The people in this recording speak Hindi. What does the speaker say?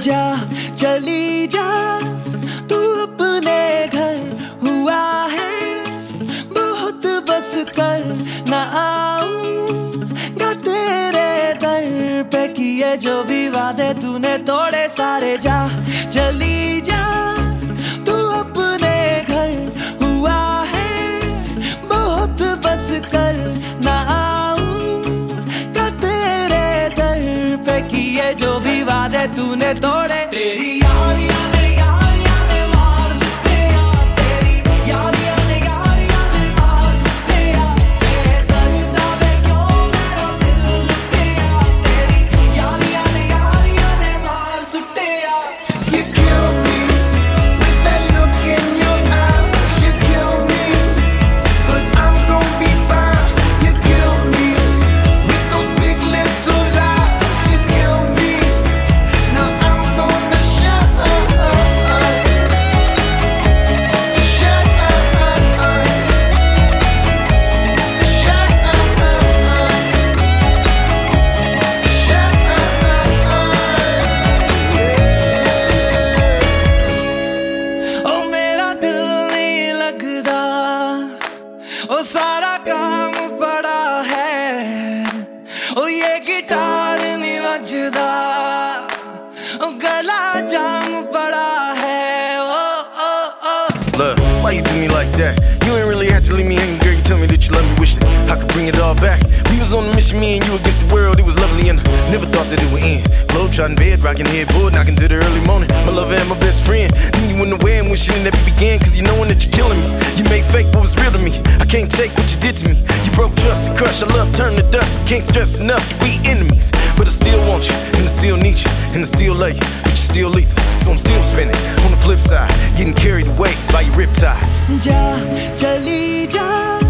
जा चली जा तू अपने घर, हुआ है बहुत बस कर न आऊंगा तेरे दर पे, किए जो भी वादे तूने तोड़े सारे, जा चली जा तू अपने घर, हुआ है बहुत बस कर न आऊंगा तेरे दर पे, किए जो भी वादे तूने तोड़े। तेरी यारियां ने मार सुटे यार, तेरी यारियां ने मार सुटे यार, तेरे दर्द वे क्यों मेरा दिल लुटे यार, तेरी यारियां ने मार सुटे यार। You kill me with that look in your eyes. You kill me, but I'm gonna be fine. You kill me with those big little lies. You kill me, now I'm gonna shut up. Shut up. Shut ओ मेरा दिल नहीं लगदा, ओ सारा काम पड़ा है, ओ ये गिटार नहीं बजदा, ओ गला जाम पड़ा है, ओ ओ ओ। Look, why you do me like that? You ain't really have to leave me hanging, girl. You tell me that you love me, wish that I could bring it all back. We was on a mission, me and you against the world. It was lovely and I never thought that it would end. Globe trotting bed, rocking headboard, knocking to the early morning. My lover and my best friend. Then you went away and wishing it never began, cause you knowing that you're killing me. You made fake what was real to me. I can't take what you did to me. You broke trust and crushed. Our love turned to dust. I can't stress enough that we enemies. But I still want you, and I still need you, and I still love you, but you're still lethal. So I'm still spinning on the flip side, getting carried away by your riptide. जा चली जा